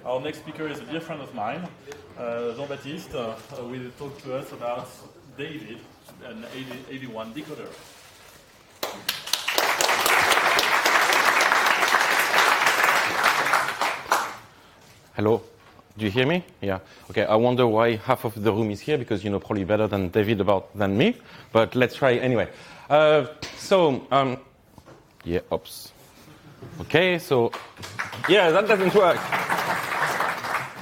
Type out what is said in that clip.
Our next speaker is a dear friend of mine, Jean-Baptiste, will talk to us about David, an AV1 decoder. Hello. Do you hear me? Yeah. Okay. I wonder why half of the room is here, because you know probably better than David than me. But let's try anyway. Yeah. Oops. Okay. So, yeah, that doesn't work.